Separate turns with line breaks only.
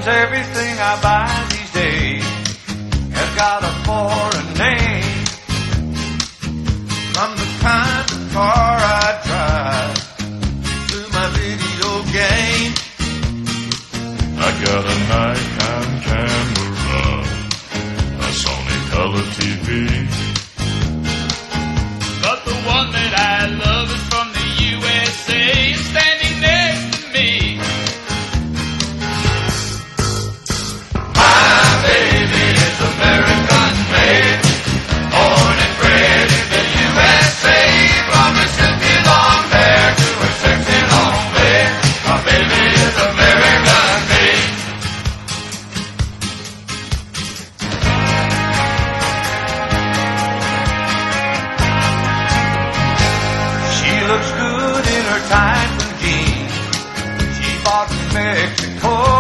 everything I buy these days has got a foreign name. From the kind of car I drive to my video game,
I got a Nikon camera, a Sony color TV, but the one that I love is from the USA, standing next to me.
my baby is American made, born and bred in the USA. From her silky long hair to her sexy long bed, my baby is American made. She looks good in her tight blue jeans she bought in Mexico.